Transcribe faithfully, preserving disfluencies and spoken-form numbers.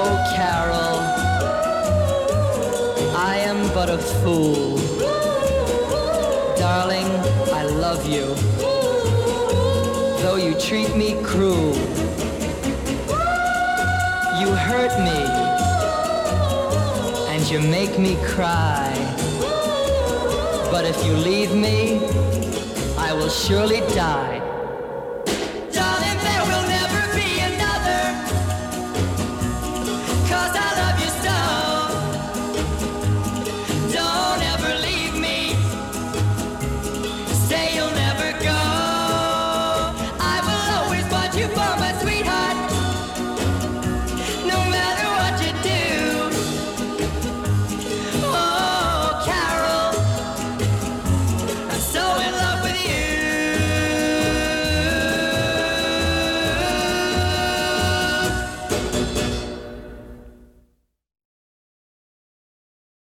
Carol, I am but a fool. Darling, I love you, though you treat me cruel. You hurt me, and you make me cry. But if you leave me, I will surely die.